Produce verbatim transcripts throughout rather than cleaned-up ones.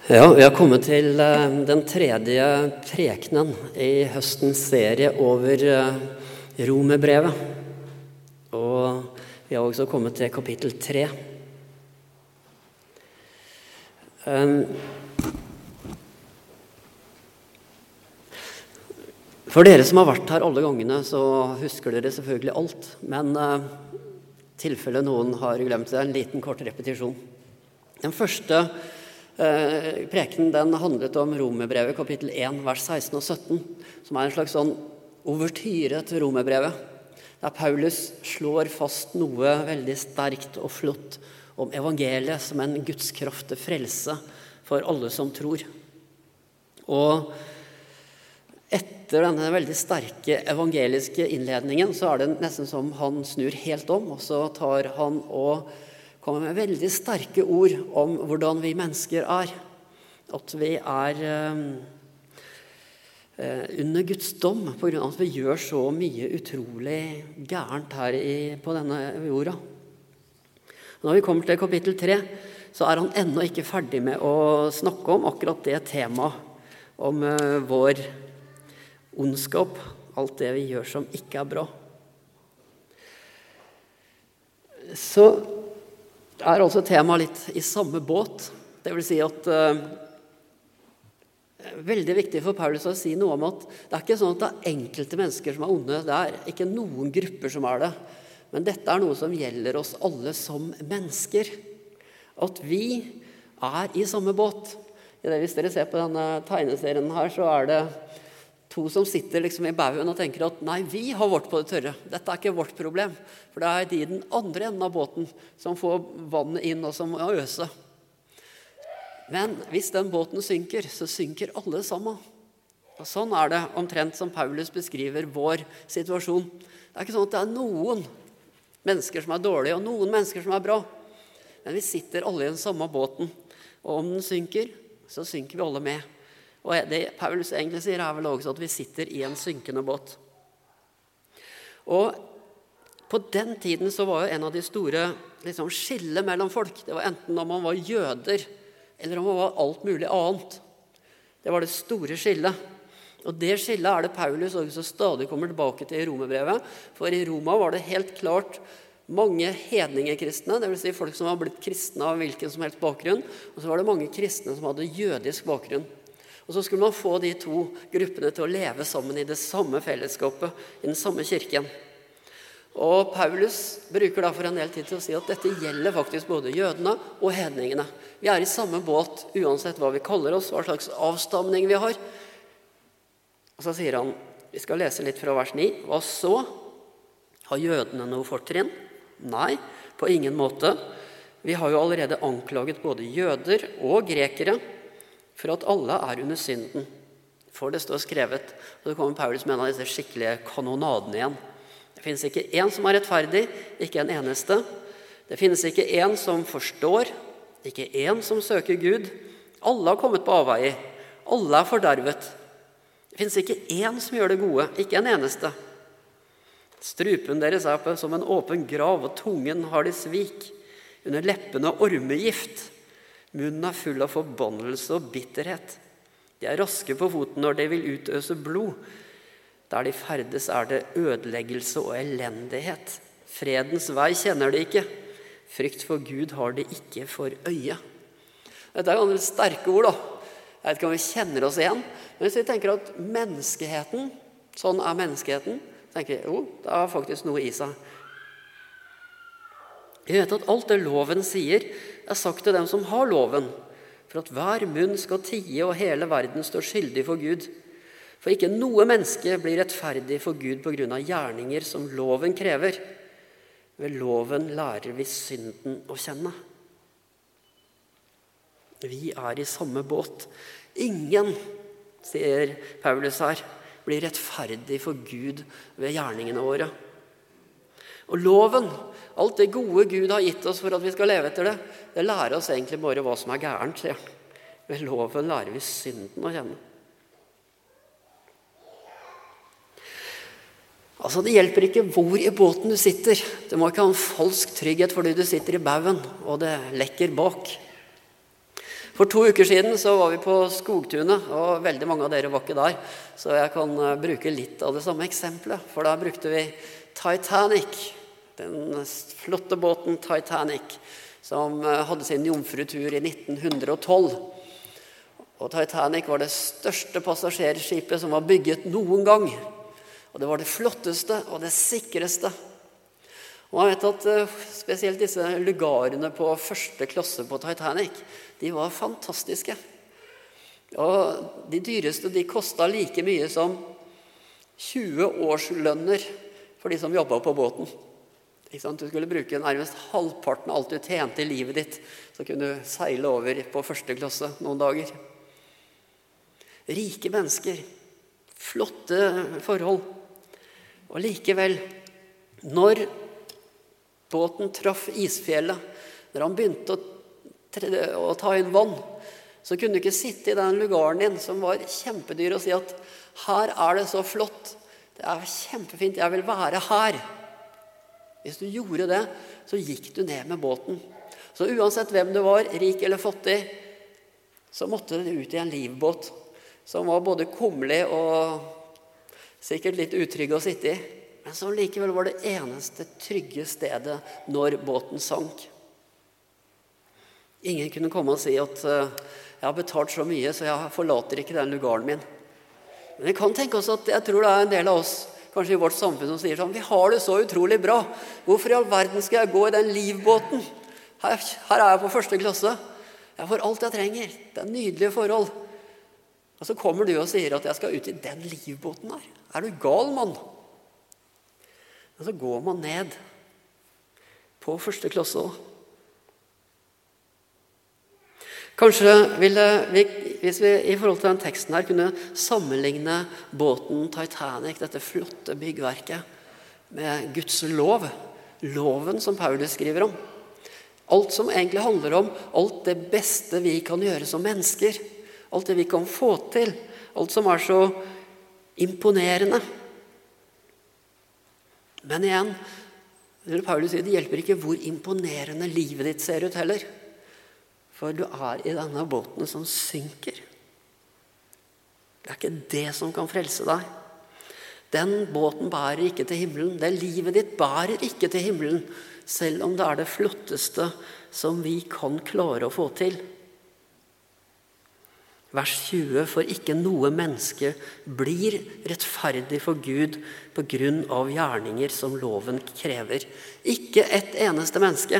Ja, vi har kommet til den tredje prekenen i høstens serie over Romerbrevet. Og vi har også kommet til kapittel tre. For dere som har vært her alle gangene, så husker dere selvfølgelig alt. Men i tilfelle noen har glemt det, en liten kort repetisjon. Den første Eh, preken den handlet om Romerbrevet kapittel én, vers seksten og sytten, som er en slags sånn overtyre til Romerbrevet, der Paulus slår fast noe veldig sterkt og flott om evangeliet som en gudskraft til frelse for alle som tror. Og etter denne veldig sterke evangeliske innledningen så er det nesten som han snur helt om, og så tar han og kommer med veldig sterke ord om hvordan vi mennesker er. At vi er eh, under Guds dom på grunn av at vi gjør så mye utrolig gærent her i, på denne jorda. Når vi kommer til kapittel tre, så er han ennå ikke ferdig med å snakke om akkurat det temaet, om eh, vår ondskap, alt det vi gjør som ikke er bra. Så er altså temaet litt i samme båt. Det vil si at uh, veldig viktig for Paulus å si noe om at det er ikke sånn at det er enkelte mennesker som er onde. Det er ikke noen grupper som er det. Men dette er noe som gjelder oss alle som mennesker. At vi er i samme båt. Hvis dere ser på denne tegneserien her, så er det to som sitter liksom i baugen og tenker at nei, vi har vårt på det tørre. Dette er ikke vårt problem. For det er de i den andre enden av båten som får vannet inn og som må øse. Men hvis den båten synker, så synker alle sammen. Og sånn er det omtrent som Paulus beskriver vår situasjon. Det er ikke sånn at det er noen mennesker som er dårlige og noen mennesker som er bra. Men vi sitter alle i den samme båten. Og om den synker, så synker vi alle med. Og det Paulus egentlig sier er vel også at vi sitter i en synkende båt. Og på den tiden så var jo en av de store liksom, skille mellom folk. Det var enten om man var jøder, eller om man var alt mulig annet. Det var det store skillet. Og det skillet er det Paulus også stadig kommer tilbake til i Romerbrevet. For i Roma var det helt klart mange hedningekristne, det vil si folk som var blitt kristne av hvilken som helst bakgrunn. Og så var det mange kristne som hadde jødisk bakgrunn. Og så skulle man få de to gruppene til å leve sammen i det samme fellesskapet, i den samme kirken. Og Paulus bruker da for en del tid til å si at dette gjelder faktisk både jødene og hedningene. Vi er i samme båt uansett hva vi kaller oss, hva slags avstamning vi har. Og så sier han, vi skal lese litt fra vers ni. Hva så? Har jødene noe fortrinn? Nei, på ingen måte. Vi har jo allerede anklaget både jøder og grekere, for at alle er under synden. For det står skrevet, og det kommer Paulus med en av disse skikkelige kanonadene igjen. Det finnes ikke en som er rettferdig, ikke en eneste. Det finnes ikke en som forstår, ikke en som søker Gud. Alle har kommet på avveier. Alle er fordervet. Det finnes ikke en som gjør det gode, ikke en eneste. Strupen deres er på som en åpen grav, og tungen har de svik. Under leppene ormegift. Munnen er full av forbannelse og bitterhet. De er raske på foten når de vil utøse blod. Der de ferdes er det ødeleggelse og elendighet. Fredens vei kjenner de ikke. Frykt for Gud har de ikke for øye. Dette er jo sterke ord da. Jeg vet ikke om vi kjenner oss igjen. Men hvis vi tenker at menneskeheten, sånn er menneskeheten, tenker vi, jo, det er faktisk noe i seg. Vi vet at alt det loven sier er sagt til dem som har loven, for at hver munn skal tie og hele verden står skyldig for Gud. For ikke noe menneske blir rettferdig for Gud på grunn av gjerninger som loven krever. Ved loven lærer vi synden å kjenne. Vi er i samme båt. Ingen, sier Paulus her, blir rettferdig for Gud ved gjerningene våre. Og loven, alt det gode Gud har gitt oss for at vi skal leve etter det, det lærer oss egentlig bare hva som er gærent, sier han. Ved loven lærer vi synden å kjenne. Altså, det hjelper ikke hvor i båten du sitter. Du må ikke ha en falsk trygghet fordi du sitter i baugen, og det lekker bak. For to uker siden så var vi på Skogtunet, og veldig mange av dere var ikke der, så jeg kan bruke litt av det samme eksempelet. For da brukte vi Titanic, den flotte båten Titanic, som hadde sin jomfrutur i nitten tolv. Og Titanic var det største passasjerskipet som var bygget noen gang. Og det var det flotteste og det sikreste. Og man vet at spesielt disse lugarene på første klasse på Titanic, de var fantastiske. Og de dyreste, de kostet like mye som tjue årslønner for de som jobbet på båten. Ikke sant? Du skulle bruke nærmest halvparten av alt du tjente i livet ditt, så kunne du seile over på første klasse noen dager. Rike mennesker, flotte forhold. Og likevel, når båten traff isfjellet, når han begynte å, å ta inn vann, så kunne du ikke sitte i den lugaren din som var kjempedyr og si at her er det så flott, det er kjempefint, jeg vil være her. Hvis du gjorde det, så gikk du ned med båten. Så uansett hvem du var, rik eller fattig, så måtte du ut i en livbåt som var både kummerlig og sikkert litt utrygg å sitte i. Men som likevel var det eneste trygge stedet når båten sank. Ingen kunne komme og si at jeg har betalt så mye, så jeg forlater ikke den lugaren min. Men vi kan tenke oss at jeg tror det er en del av oss, kanskje i vårt samfunn, som sier sånn, vi har det så utrolig bra. Hvorfor i all verden skal jeg gå i den livbåten? Her, her er jeg på første klasse. Jeg får alt jeg trenger. Det er nydelige forhold. Og så kommer du og sier at jeg skal ut i den livbåten her. Er du gal, mann? Og så går man ned på første klasse også. Kanskje ville vi, hvis vi i forhold til den teksten her, kunne sammenligne båten Titanic, dette flotte byggverket, med Guds lov. Loven som Paulus skriver om. Alt som egentlig handler om alt det beste vi kan gjøre som mennesker. Alt det vi kan få til. Alt som er så imponerende. Men igjen, Paulus sier, det hjelper ikke hvor imponerende livet ditt ser ut heller. For du er i denne båten som synker. Det er ikke det som kan frelse deg. Den båten bærer ikke til himmelen. Det livet ditt bærer ikke til himmelen, selv om det er det flotteste som vi kan klare å få til. Vers tjue, for ikke noe menneske blir rettferdig for Gud på grunn av gjerninger som loven krever. Ikke et eneste menneske.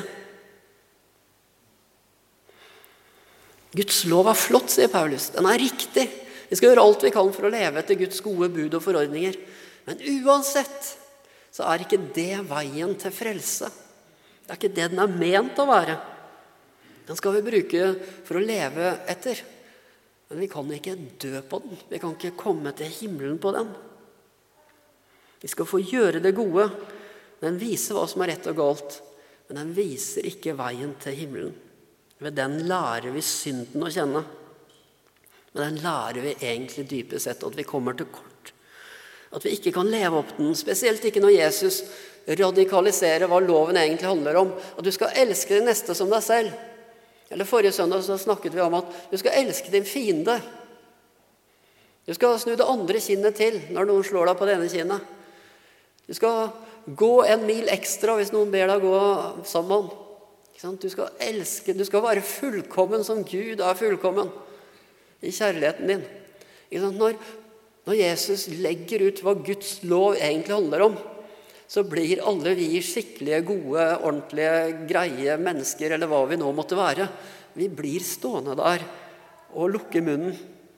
Guds lov er flott, sier Paulus. Den er riktig. Vi skal gjøre alt vi kan for å leve etter Guds gode bud og forordninger. Men uansett så er ikke det veien til frelse. Det er ikke det den er ment å være. Den skal vi bruke for å leve etter. Men vi kan ikke dø på den. Vi kan ikke komme til himmelen på den. Vi skal få gjøre det gode. Den viser hva som er rett og galt. Men den viser ikke veien til himmelen. Ved den lærer vi synden å kjenne. Men den lærer vi egentlig dypest sett at vi kommer til kort. At vi ikke kan leve opp den. Spesielt ikke når Jesus radikaliserer hva loven egentlig handler om. At du skal elske det neste som deg selv. Eller forrige søndag så snakket vi om at du skal elske din fiende. Du skal snu det andre kinnet til når noen slår deg på det ene kinnet. Du skal gå en mil ekstra hvis noen ber deg gå sammen. Du skal elske, du skal være fullkommen som Gud er fullkommen i kjærligheten din. Når, når Jesus legger ut hva Guds lov egentlig handler om, så blir alle vi skikkelige, gode, ordentlige, greie mennesker, eller hva vi nå måtte være. Vi blir stående der og lukke munnen.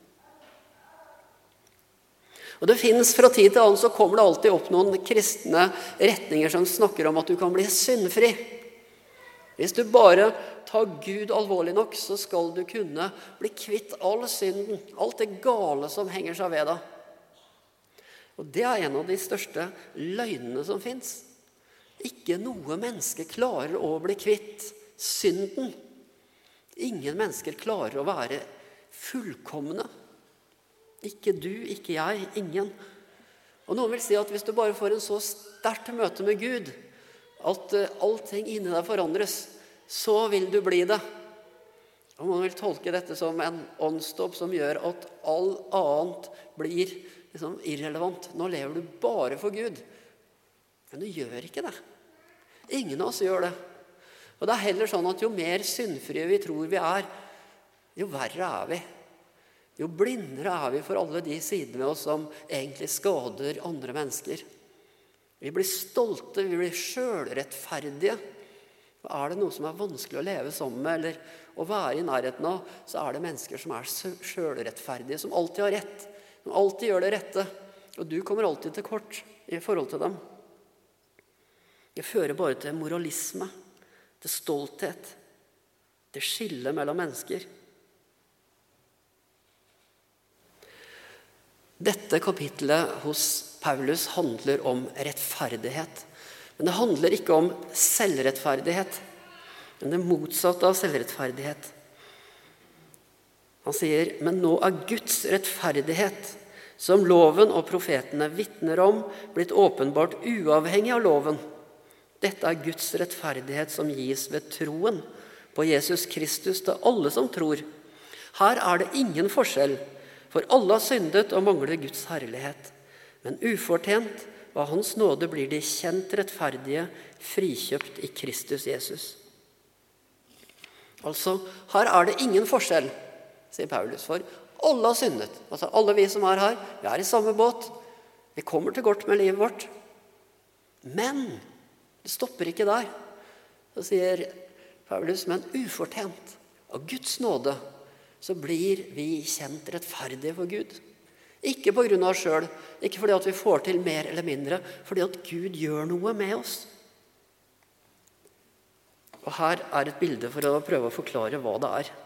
Og det finnes fra tid til annen, så kommer det alltid opp noen kristne retninger som snakker om at du kan bli syndfri. Hvis du bare tar Gud alvorlig nok, så skal du kunne bli kvitt all synden, alt det gale som henger seg ved deg. Og det er en av de største løgnene som finnes. Ikke noe menneske klarer å bli kvitt synden. Ingen mennesker klarer å være fullkomne. Ikke du, ikke jeg, ingen. Og noen vil si at hvis du bare får en så sterkt møte med Gud, at allting inni deg forandres, så vil du bli det. Og man vil tolke dette som en åndsdåp som gjør at all annet blir liksom irrelevant. Nå lever du bare for Gud. Men du gjør ikke det. Ingen av oss gjør det. Og det er heller sånn at jo mer syndfrie vi tror vi er, jo verre er vi. Jo blindere er vi for alle de sidene ved oss som egentlig skader andre mennesker. Vi blir stolte, vi blir selvrettferdige. Og er det noe som er vanskelig å leve sammen med, eller å være i nærheten av, så er det mennesker som er selvrettferdige, som alltid har rett, som alltid gjør det rette. Og du kommer alltid til kort i forhold til dem. Det fører bare til moralisme, til stolthet, til skille mellom mennesker. Dette kapitlet hos Paulus handler om rettferdighet. Men det handler ikke om selvrettferdighet, men det motsatte av selvrettferdighet. Han sier, men nå er Guds rettferdighet, som loven og profetene vitner om, blitt åpenbart uavhengig av loven. Dette er Guds rettferdighet som gis ved troen på Jesus Kristus til alle som tror. Her er det ingen forskjell, for alle har syndet og mangler Guds herlighet. Men ufortjent av hans nåde blir de kjent rettferdige, frikjøpt i Kristus Jesus. Altså, her er det ingen forskjell, sier Paulus, for alle har syndet. Altså, alle vi som er her, vi er i samme båt. Vi kommer til godt med livet vårt. Men det stopper ikke der. Så sier Paulus, men ufortjent av Guds nåde, så blir vi kjent rettferdige for Gud. Ikke på grunn av oss selv, ikke fordi at vi får til mer eller mindre, fordi at Gud gjør noe med oss. Og her er et bilde for å prøve å forklare hva det er.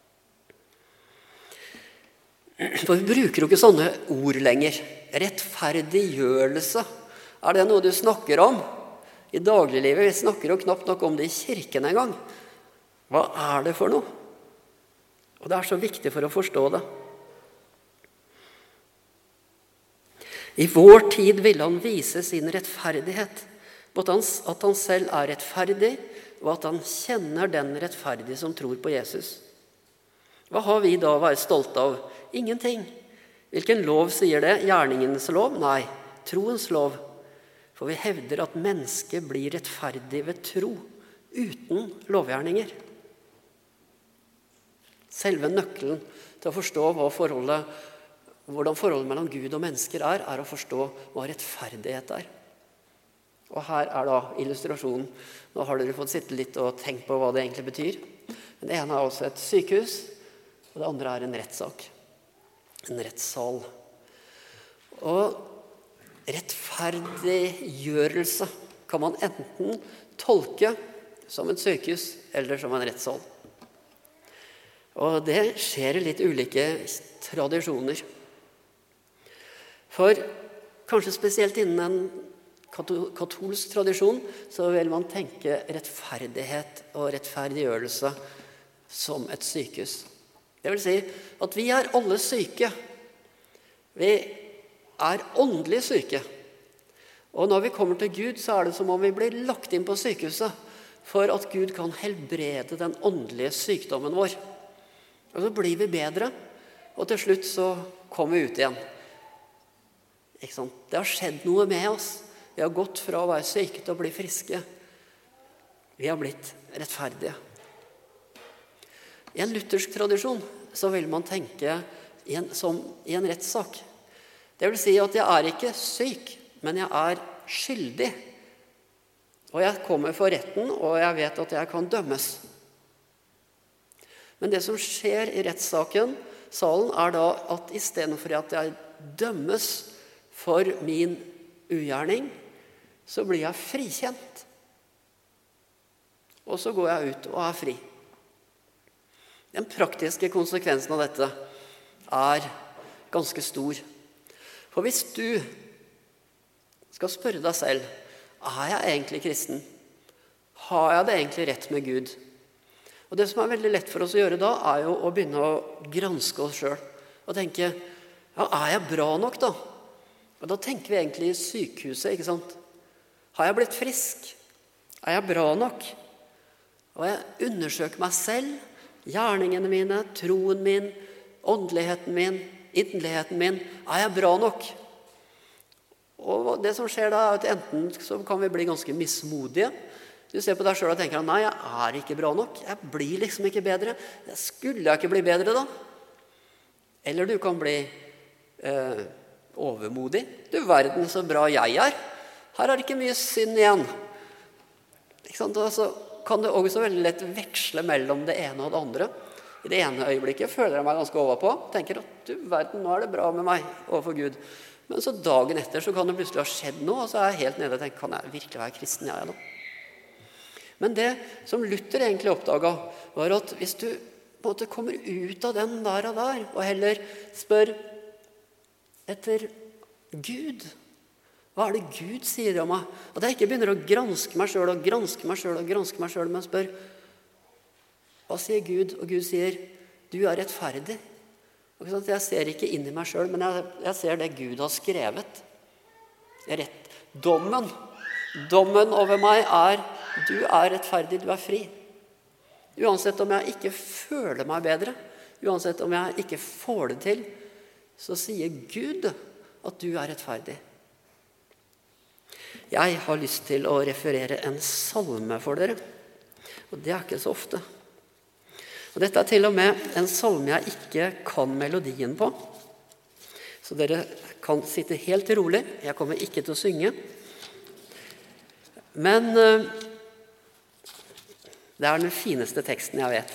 For vi bruker jo ikke sånne ord lenger. Rettferdiggjørelse. Er det noe du snakker om i dagliglivet? Vi snakker jo knapt nok om det i kirken en gang. Hva er det for noe? Og det er så viktig for å forstå det. I vår tid ville han vise sin rettferdighet, at han, at han selv er rettferdig, og at han kjenner den rettferdige som tror på Jesus. Hva har vi da å være stolte av? Ingenting. Hvilken lov sier det? Gjerningens lov? Nei, troens lov. For vi hevder at mennesket blir rettferdig ved tro, uten lovgjerninger. Selve nøkkelen til å forstå hva forholdet, hvordan forholdet mellom Gud og mennesker er, er å forstå hva rettferdighet er. Og her er da illustrasjonen. Nå har dere fått sitte litt og tenkt på hva det egentlig betyr. Det ene er også et sykehus, og det andre er en rettssak. En rettssal. Og rettferdiggjørelse kan man enten tolke som et sykehus eller som en rettssal. Og det skjer i litt ulike tradisjoner. For kanskje spesielt innen en katolsk tradisjon så vil man tenke rettferdighet og rettferdiggjørelse som et sykehus. Det vil si at vi er alle syke. Vi er åndelig syke. Og når vi kommer til Gud, så er det som om vi blir lagt inn på sykehuset for at Gud kan helbrede den åndelige sykdommen vår. Og så blir vi bedre, og til slutt så kommer vi ut igjen. Ikke sant? Det har skjedd noe med oss. Vi har gått fra å være syke til å bli friske. Vi har blitt rettferdige. I en luthersk tradisjon så vil man tenke i en, som i en rettssak. Det vil si at jeg er ikke syk, men jeg er skyldig. Og jeg kommer for retten, og jeg vet at jeg kan dømmes. Men det som skjer i rettssaken, salen, er da at i stedet for at jeg dømmes for min ugjerning, så blir jeg frikjent. Og så går jeg ut og er fri. Den praktiske konsekvensen av dette er ganske stor. For hvis du skal spørre deg selv, er jeg egentlig kristen? Har jeg det egentlig rett med Gud? Og det som er veldig lett for oss å gjøre da, er jo å begynne å granske oss selv. Og tenke, ja, er jeg bra nok da? Og da tenker vi egentlig i sykehuset, ikke sant? Har jeg blitt frisk? Er jeg bra nok? Og jeg undersøker meg selv, Gjerningene mine, troen min, åndeligheten min, inderligheten min, er jeg bra nok? Og det som skjer da, er at enten så kan vi bli ganske mismodige. Du ser på deg selv og tenker, nei, jeg er ikke bra nok. Jeg blir liksom ikke bedre. Jeg skulle jeg ikke bli bedre da? Eller du kan bli eh, overmodig. Du verden så bra jeg er. Her er det ikke mye synd igjen. Ikke sant? Og så kan det også veldig lett veksle mellom det ene og det andre. I det ene øyeblikket føler jeg meg ganske overpå. Tenker at du verden, nå er det bra med meg overfor Gud. Men så dagen etter så kan det plutselig ha skjedd noe, og så er jeg helt nede og tenker, kan jeg virkelig være kristen, jeg da? Men det som Luther egentlig oppdaget, var at hvis du på en måte kommer ut av den der og der, og heller spør etter Gud, hva er det Gud sier om meg? At jeg ikke begynner å granske meg selv, og granske meg selv, og granske meg selv, men spør, hva sier Gud? Og Gud sier, du er rettferdig. Jeg ser ikke inn i meg selv, men jeg, jeg ser det Gud har skrevet. Rett. Dommen. Dommen over meg er, du er rettferdig, du er fri. Uansett om jeg ikke føler meg bedre, uansett om jeg ikke får det til, så sier Gud at du er rettferdig. Jeg har lyst til å referere en salme for dere, og det er ikke så ofte. Og dette er til og med en salme jeg ikke kan melodien på. Så dere kan sitte helt rolig. Jeg kommer ikke til å synge. Men uh, det er den fineste teksten jeg vet.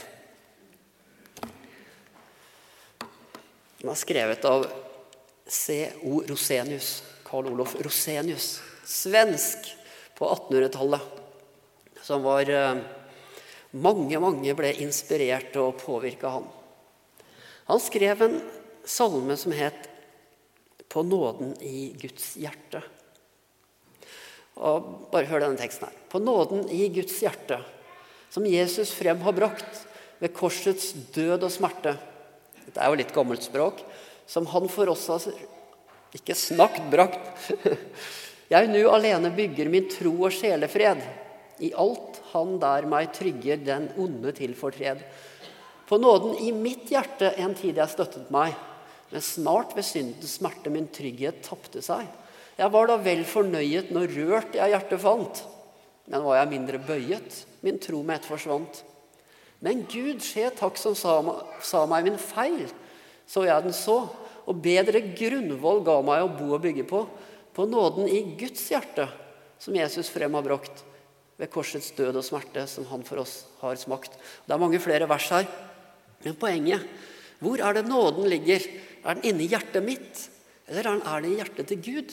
Den er skrevet av C O Rosenius, Carl Olof Rosenius, svensk på attenhundretallet, som var... Uh, Mange, mange ble inspirert og påvirket han. Han skrev en salme som het «På nåden i Guds hjerte». Og bare hør denne teksten her. «På nåden i Guds hjerte, som Jesus frem har brakt ved korsets død og smerte». Dette er jo litt gammelt språk. «Som han for oss har ikke snakt brakt. Jeg nu alene bygger min tro og sjelefred. I alt han der meg trygger den onde til fortred. På nåden i mitt hjerte en tid jeg støttet meg, men snart ved syndens smerte min trygghet tappte seg. Jeg var da vel fornøyet når rørt jeg hjertet fant, men var jeg mindre bøyet, min tro med ett forsvant. Men Gud, skje takk som sa, sa meg min feil, så jeg den så, og bedre grunnvoll ga meg å bo og bygge på, på nåden i Guds hjerte, som Jesus frem har brakt, ved korsets død og smerte som han for oss har smakt. Det er mange flere vers her, men poenget, hvor er det nåden ligger? Er den inne i hjertet mitt, eller er det i hjertet til Gud?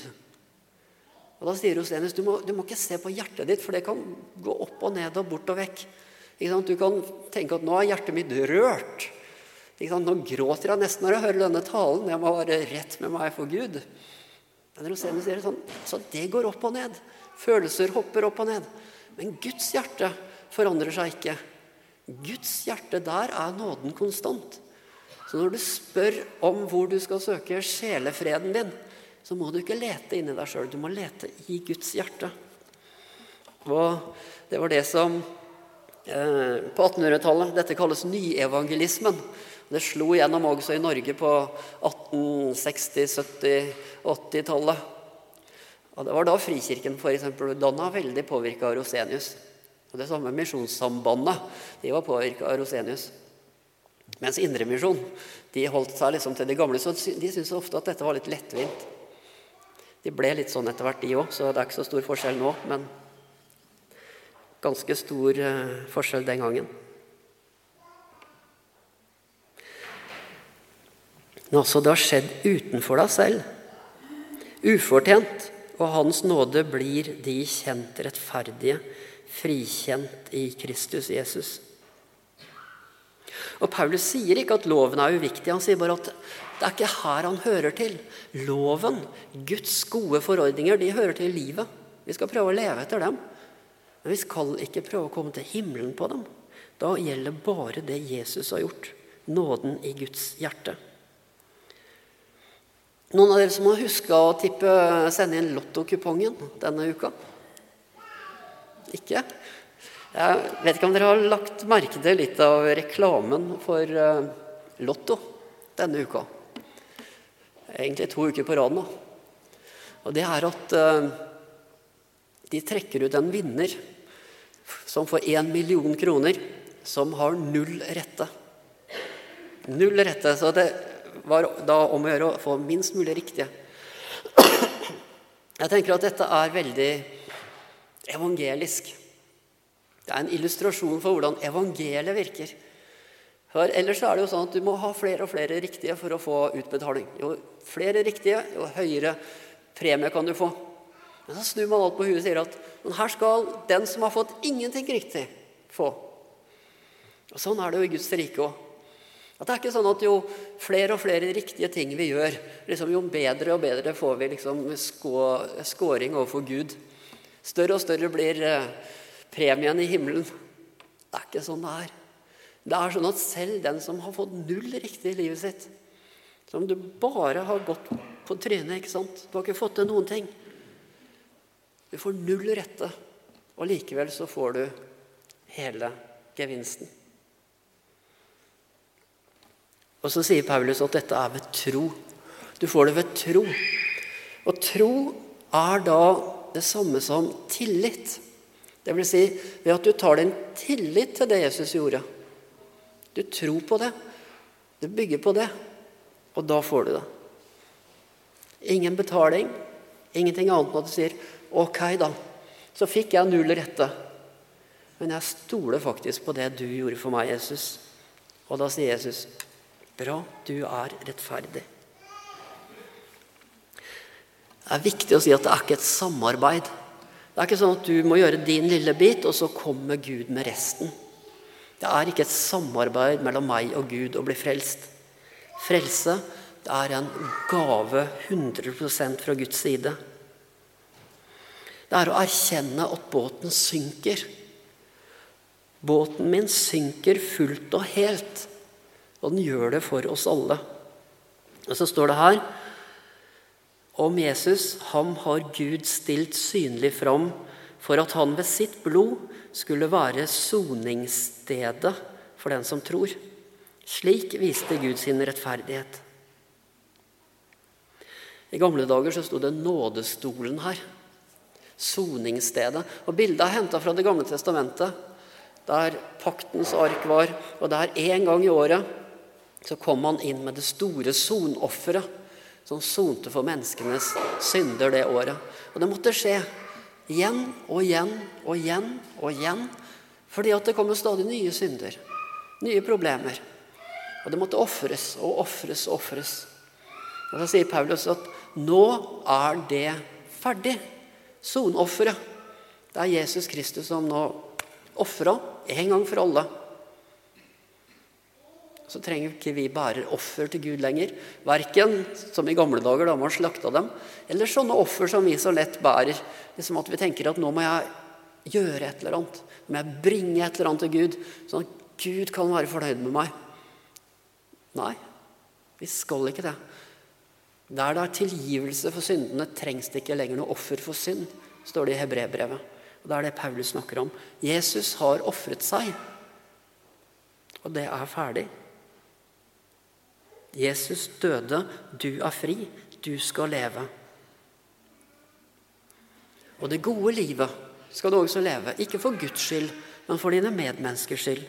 Og da sier Rosenius, du må, du må ikke se på hjertet ditt, for det kan gå opp og ned og bort og vekk. Ikke sant? Du kan tenke at nå er hjertet mitt rørt. Ikke sant? Nå gråter jeg nesten når jeg hører denne talen, jeg må være rett med meg for Gud. Men Rosenius sier sånn, så det går opp og ned. Følelser hopper opp og ned. Men Guds hjerte forandrer seg ikke. Guds hjerte, der er nåden konstant. Så når du spør om hvor du skal søke sjelefreden din, så må du ikke lete inni deg selv, du må lete i Guds hjerte. Og det var det som eh, på attenhundretallet, dette kalles nyevangelismen. Det slo gjennom også i Norge på atten seksti, sytti, åtti-tallet. Og det var da Frikirken for eksempel dannet veldig påvirket av Rosenius. Og det samme misjonssambandet, de var påvirket av Rosenius. Mens Indremisjon, de holdt seg liksom til de gamle, så de syntes ofte at dette var litt lettvint. De ble litt sånn etter hvert de også, så det er ikke så stor forskjell nå, men ganske stor uh, forskjell den gangen. Men altså, det har skjedd utenfor deg selv. Ufortjent. Og hans nåde blir de kjent rettferdige, frikjent i Kristus Jesus. Og Paulus sier ikke at loven er uviktig, han sier bare at det er ikke her han hører til. Loven, Guds gode forordninger, de hører til livet. Vi skal prøve å leve etter dem, men vi skal ikke prøve å komme til himmelen på dem. Da gjelder bare det Jesus har gjort, nåden i Guds hjerte. Noen av dere som har husket å tippe, sende inn lottokupongen denne uka? Ikke? Jeg vet ikke om dere har lagt merke til litt av reklamen for uh, Lotto denne uka. Egentlig to uker på rad nå. Og det er at uh, de trekker ut en vinner som får en million kroner, som har null rette. Null rette, så det var da om å gjøre å få minst mulig riktige. Jeg tenker at dette er veldig evangelisk. Det er en illustrasjon for hvordan evangeliet virker. For ellers er det jo sånn at du må ha flere og flere riktige for å få utbetaling. Jo flere riktige, jo høyere premie kan du få. Men så snur man alt på huet og sier at men her skal den som har fått ingenting riktig få. Og sånn er det jo i Guds rike også. At det er ikke sånn at jo flere og flere riktige ting vi gjør, liksom jo bedre og bedre får vi liksom skå, skåring overfor Gud. Større og større blir eh, premien i himmelen. Det er ikke sånn det er. Det er sånn at selv den som har fått null riktig i livet sitt, som du bare har gått på trynet, ikke sant? Du har ikke fått til noen ting. Du får null rette, og likevel så får du hele gevinsten. Og så sier Paulus at dette er ved tro. Du får det ved tro. Og tro er da det samme som tillit. Det vil si ved at du tar din tillit til det Jesus gjorde. Du tror på det. Du bygger på det. Og da får du det. Ingen betaling. Ingenting annet enn at du sier, ok da, så fikk jeg null rette. Men jeg stoler faktisk på det du gjorde for meg, Jesus. Og da sier Jesus, bra, du er rettferdig. Det er viktig å si at det er ikke et samarbeid. Det er ikke sånn at du må gjøre din lille bit, og så kommer Gud med resten. Det er ikke et samarbeid mellom meg og Gud å bli frelst. Frelse, det er en gave hundre prosent fra Guds side. Det er å erkjenne at båten synker. Båten min synker fullt og helt. Og den gjør det for oss alle. Og så står det her, om Jesus, ham har Gud stilt synlig fram, for at han ved sitt blod skulle være soningsstedet for den som tror. Slik viste Gud sin rettferdighet. I gamle dager så stod det nådestolen her. Soningsstedet. Og bildet er hentet fra det gamle testamentet, der paktens ark var, og der en gang i året så kom han inn med det store sonofferet, som sonte for menneskenes synder det året. Og det måtte skje igjen og igjen og igjen og igjen, fordi at det kommer stadig nye synder, nye problemer. Og det måtte offres og offres og offres. Og så sier Paulus at nå er det ferdig. Sonofferet. Det er Jesus Kristus som nå offret en gang for alle. Så trenger ikke vi bære offer til Gud lenger. Hverken som i gamle dager da man slakta dem, eller sånne offer som vi så lett bærer. Liksom at vi tenker at nå må jeg gjøre et eller annet. Nå må jeg bringe et eller annet til Gud, sånn at Gud kan være fornøyd med meg. Nei, vi skal ikke det. Der det er tilgivelse for syndene, trengs det ikke lenger noe offer for synd, står det i Hebreerbrevet. Og det er det Paulus snakker om. Jesus har offret seg, og det er ferdig. Jesus døde, du er fri, du skal leve. Og det gode livet skal du også leve, ikke for Guds skyld, men for dine medmenneskers skyld.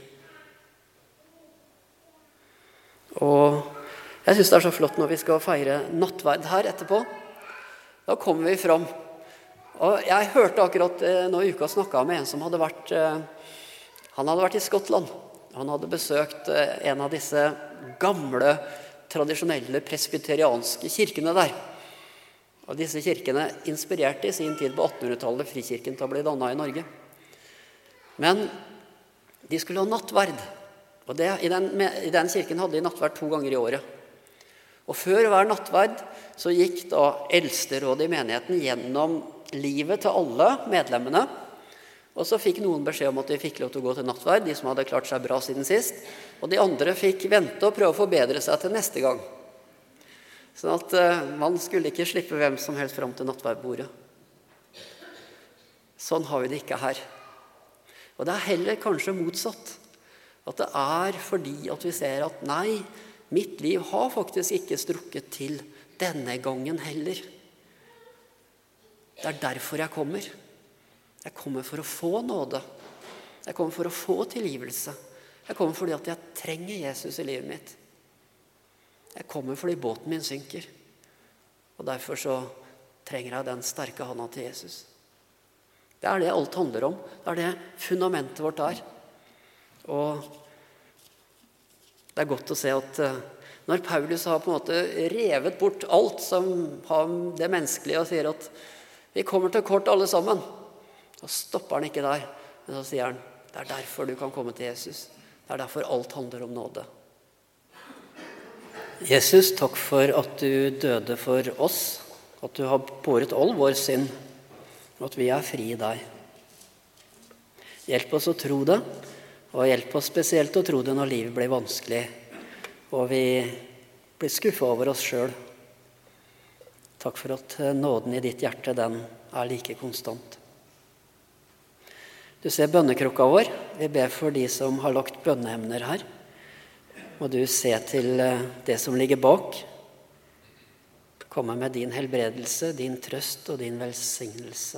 Og jeg synes det er så flott når vi skal feire nattverd her etterpå. Da kommer vi fram. Og jeg hørte akkurat nå i uka snakket med en som hadde vært, han hadde vært i Skottland. Han hadde besøkt en av disse gamle, tradisjonelle presbyterianske kirkene der. Og disse kirkene inspirerte i sin tid på attenhundretallet frikirken til å bli dannet i Norge. Men de skulle ha nattverd. Og det, i, den, i den kirken hadde de nattverd to ganger i året. Og før hver nattverd så gikk da eldsterådet i menigheten gjennom livet til alle medlemmene. Og så fikk noen beskjed om at de fikk lov til å gå til nattverd, de som hadde klart seg bra siden sist. Og de andre fikk vente og prøve å forbedre seg til neste gang. Sånn at uh, man skulle ikke slippe hvem som helst fram til nattverdbordet. Sånn har vi det ikke her. Og det er heller kanskje motsatt. At det er fordi at vi ser at nei, mitt liv har faktisk ikke strukket til denne gangen heller. Det er derfor jeg kommer. Jeg kommer for å få nåde. Jeg kommer for å få tilgivelse. Jeg kommer fordi at jeg trenger Jesus i livet mitt. Jeg kommer fordi båten min synker. Og derfor så trenger jeg den sterke handa til Jesus. Det er det alt handler om. Det er det fundamentet vårt er. Og det er godt å se at når Paulus har på en måte revet bort alt som har det menneskelige og sier at vi kommer til kort alle sammen, så stopper han ikke der. Men så sier han, det er derfor du kan komme til Jesus. Det er derfor alt handler om nåde. Jesus, takk for at du døde for oss, at du har båret all vår synd, og at vi er fri i deg. Hjelp oss å tro det, og hjelp oss spesielt å tro det når livet blir vanskelig, og vi blir skuffet over oss selv. Takk for at nåden i ditt hjerte, den er like konstant. Du ser bønnekrukka vår. Vi ber for de som har lagt bønneemner her. Må du se til det som ligger bak. Komme med din helbredelse, din trøst og din velsignelse.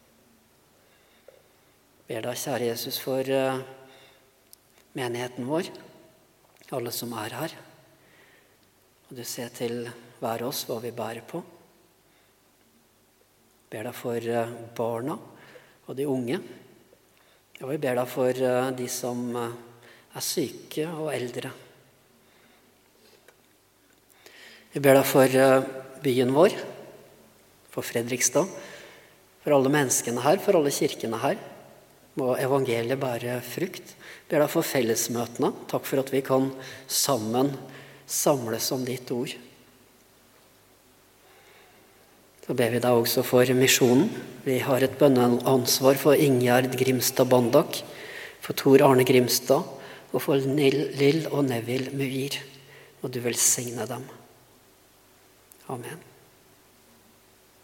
Ber deg, kjære Jesus, for menigheten vår, alle som er her. Og du ser til hver oss hva vi bærer på. Ber deg for barna og de unge. Og vi ber deg for de som er syke og eldre. Vi ber deg for byen vår, for Fredrikstad, for alle menneskene her, for alle kirkene her. Må evangeliet bære frukt. Vi ber deg for fellesmøtene. Takk for at vi kan sammen samles om ditt ord. Så ber vi deg også for misjonen. Vi har et bønneansvar for Ingjerd Grimstad Bandak, for Tor Arne Grimstad og for Lill og Neville Muir. Og du velsigne dem. Amen.